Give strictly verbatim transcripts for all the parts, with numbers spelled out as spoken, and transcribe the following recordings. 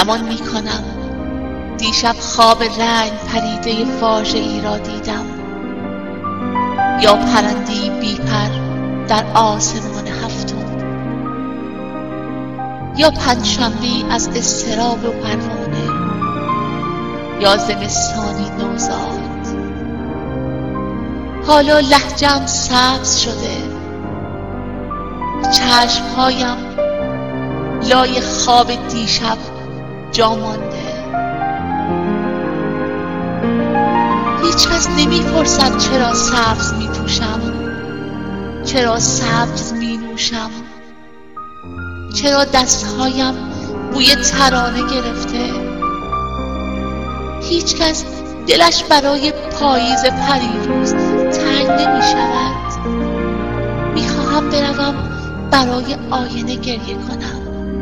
گمان می کنم دیشب خواب رنگ پریده واژه ای را دیدم، یا پرنده‌ای بی پر در آسمان هفتم، یا پنجشنبه‌ای از اضطراب و پروانه، یا زمستانی نوزاد. حالا لهجه‌ام سبز شده، چشمهایم لای خواب دیشب جا مانده. هیچ کس نمی پرسد چرا سبز می پوشم، چرا سبز می نوشم، چرا دستهایم بوی ترانه گرفته. هیچ کس دلش برای پاییز پریروز تنگ نمی شود. می خواهم بروم برای آینه گریه کنم.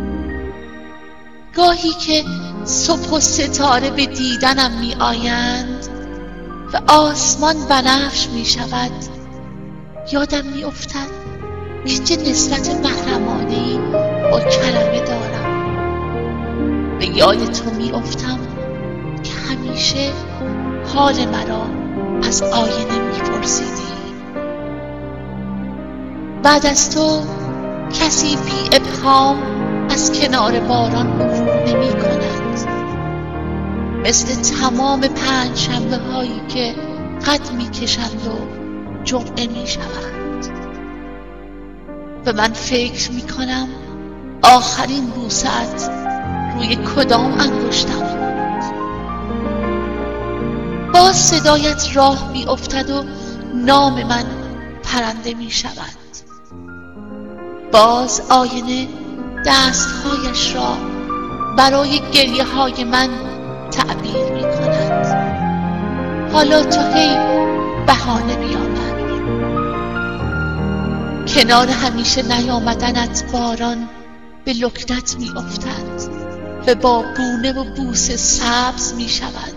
گاهی که صبح و ستاره به دیدنم می آیند و آسمان بنفش می شود، یادم می افتد که چه نسبت محرمانه‌ای با کلمه دارم. به یاد تو می افتم که همیشه حال مرا از آینه می پرسیدی. بعد از تو کسی بی ابهام از کنار باران عبور نمی کند، مثل تمام پنج شنبه هایی که قد می کشند و جمعه می شوند. و من فکر می کنم آخرین بوسه‌ات روی کدام انگشتم بود. باز صدایت راه می افتد و نام من پرنده می شود. باز آینه دستهایش را برای گریه های من تعبیر می کند. حالا تو هی بهانه بیاور. کنار همیشه نیامدنت باران به لکنت می افتد و با بونه و بوسه سبز می شود.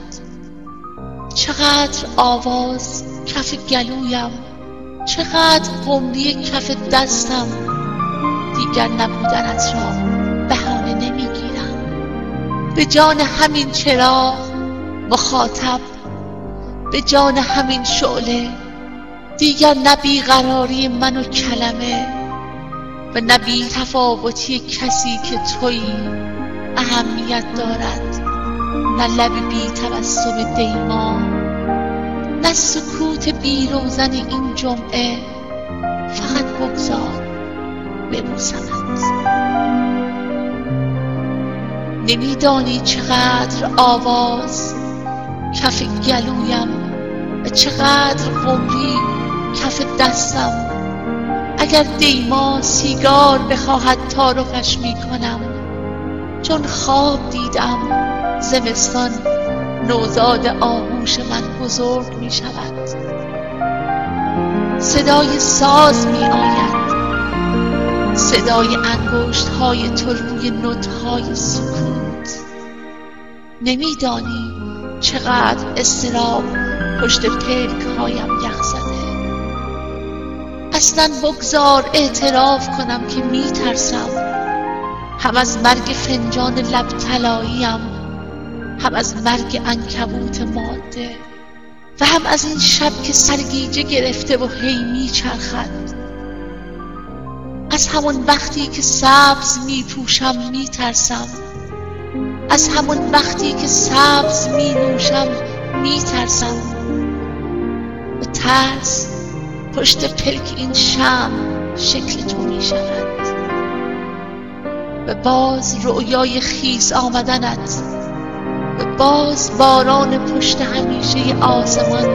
چقدر آواز کف گلویم، چقدر قمری کف دستم، دیگر نبودنت را بهانه نمی گیرم. به جان همین چراغ مخاطب، به جان همین شعله، دیگر نه بیقراری من و کلمه و نه بی تفاوتی کسی که تویی اهمیت دارد، نه لب بی تبسم دیما، نه سکوت بی روزن این جمعه. فقط بگذار ببوسمت. نمیدانی چقدر آواز کف گلویم و چقدر قمری کف دستم. اگر دیما سیگار بخواهد تعارفش می کنم، چون خواب دیدم زمستان نوزاد آغوش من بزرگ می شود. صدای ساز می آید، صدای انگشت های تو روی نوت های سکوت. نمیدانی چقدر اضطراب پشت پلک هایم یخ زده. اصلا بگذار اعتراف کنم که می ترسم، هم از مرگ فنجان لب طلاییم، هم از مرگ عنکبوت ماده، و هم از این شب که سرگیجه گرفته و هی می چرخد. از همون وقتی که سبز می پوشم می ترسم، از همون وقتی که سبز می نوشم می ترسم. و ترس پشت پلک این شمع شکل تو می شود. و باز رؤیای خیس آمدنت، و باز باران پشت همیشه آسمان.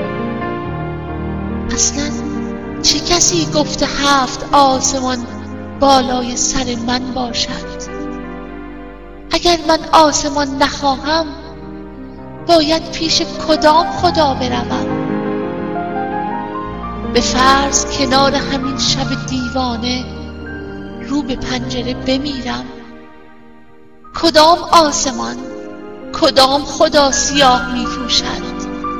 اصلا چه کسی گفته هفت آسمان بالای سر من باشد؟ اگر من آسمان نخواهم باید پیش کدام خدا بروم؟ به فرض کنار همین شب دیوانه رو به پنجره بمیرم، کدام آسمان، کدام خدا سیاه می پوشد؟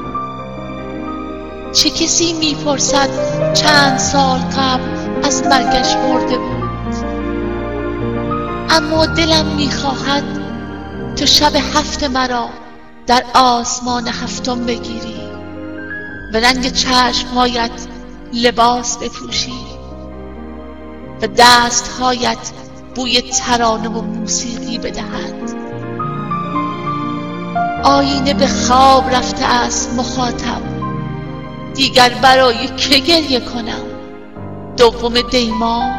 چه کسی می پرسد چند سال قبل از مرگش مرده بود؟ اما دلم می خواهد تو شب هفت مرا در آسمان هفتم بگیری، و رنگ چشمهایت لباس بپوشی و دستهایت بوی ترانه و موسیقی بدهد. آینه به خواب رفته است مخاطب، دیگر برای که گریه کنم؟ دوم دیما،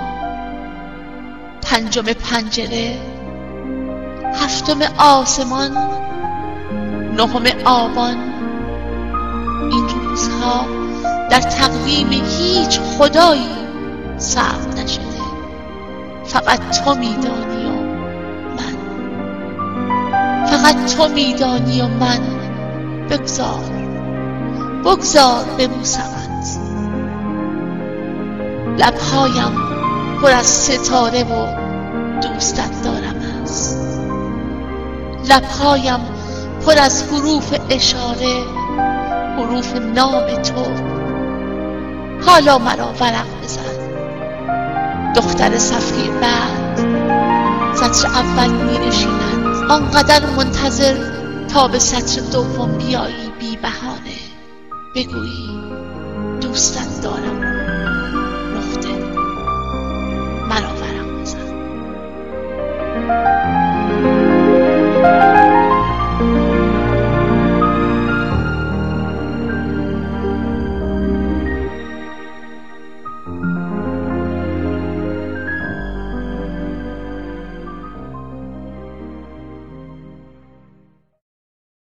پنجم پنجره، هفتم آسمان، نهم آبان. این روزها در تقویم هیچ خدایی ثبت نشده، فقط تو میدانی و من، فقط تو میدانی و من. بگذار بگذار ببوسمت. لبهایم پر از ستاره و دوستت دارم است، لبهایم پر از حروف اشاره، حروف نام تو. حالا مرا ورق بزن. دختر صفحه بعد سطر اول می نشیند، آنقدر منتظر تا به سطر دوم بیایی بی بهانه بگویی دوستت دارم. نقطه. مرا ورق بزن.